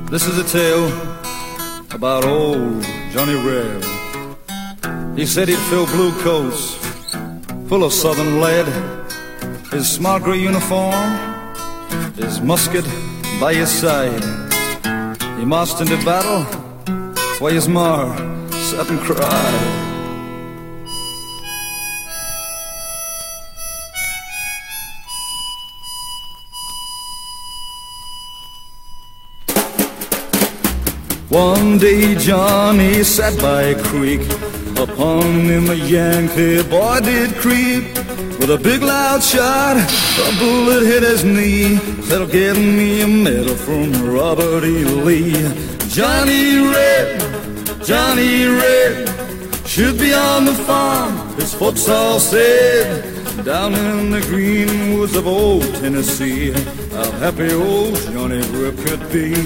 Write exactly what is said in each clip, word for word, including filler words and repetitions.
This is a tale about old Johnny Reb. He said he'd fill blue coats full of southern lead, his smart gray uniform, his musket by his side. He marched into battle while his ma sat and cried. One day Johnny sat by a creek, upon him a Yankee boy did creep. With a big loud shot, a bullet hit his knee. That'll get me a medal from Robert E. Lee. Johnny Reb, Johnny Reb, should be on the farm, his folks all said. Down in the green woods of old Tennessee, how happy old Johnny Reb could be.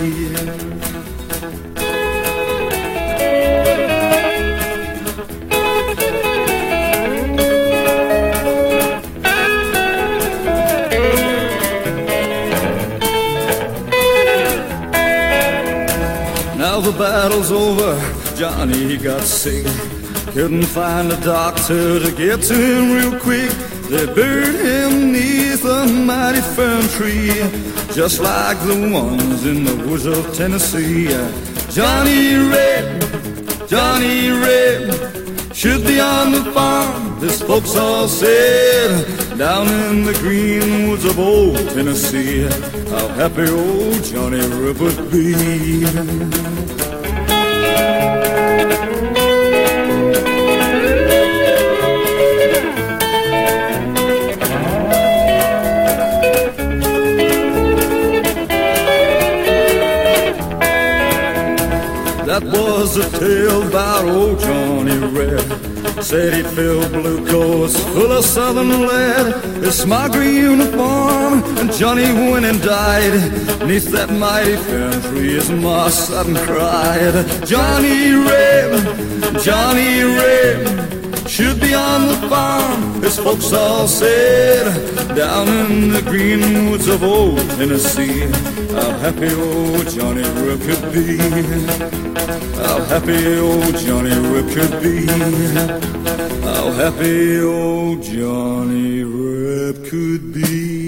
Now the battle's over, Johnny got sick. Couldn't find a doctor to get to him real quick. They buried him neath a mighty fern tree, just like the ones in the woods of Tennessee. Johnny Reb, Johnny Reb, should be on the farm, his folks all said. Down in the green woods of old Tennessee, how happy old Johnny Reb would be. That was a tale about old Johnny Reb. Said he'd fill blue coats full of southern lead, his smart green uniform, and Johnny went and died neath that mighty fern tree. His ma sat and cried. Johnny Reb, Johnny Reb, should be on the farm, his folks all said. Down in the green woods of old Tennessee, how happy old Johnny Reb could be. How happy old Johnny Reb could be. How happy old Johnny Reb could be.